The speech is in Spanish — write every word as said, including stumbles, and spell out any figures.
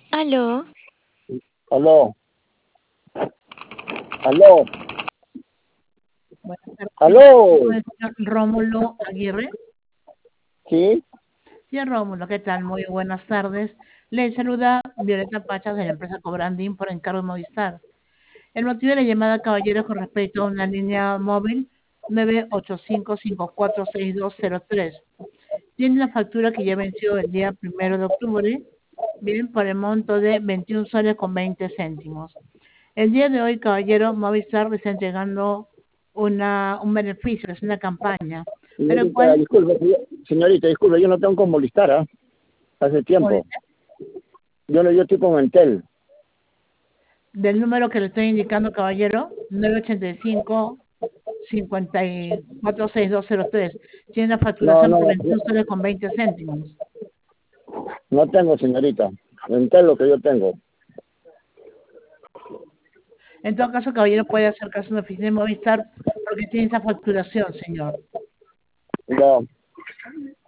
Aló, Aló, aló, Buenas tardes, con aló, el señor Rómulo Aguirre. ¿sí? Señor Rómulo, ¿qué tal? Muy buenas tardes. Le saluda Violeta Pachas de la empresa Cobrandín por encargo de Movistar. El motivo de la llamada, caballero, con respecto a una línea móvil nueve ocho cinco, cinco cuatro seis dos cero tres. Tiene una factura que ya venció el día primero de octubre, bien, por el monto de veintiún soles con veinte céntimos. El día de hoy, caballero, Movistar le está entregando una, un beneficio, es una campaña, pero Señorita, ¿cuál? disculpe, yo- señorita, disculpe, yo no tengo como listar, ¿ah? Hace tiempo. Yo, no- yo estoy con Entel. Del número que le estoy indicando, caballero, nueve ocho cinco, cinco cuatro seis dos cero tres. Tiene una No, facturación no, por no, veintiún soles con veinte céntimos. no tengo, señorita. Entel lo que yo tengo. En todo caso, caballero, puede acercarse a una oficina de Movistar porque tiene esa facturación, señor. No,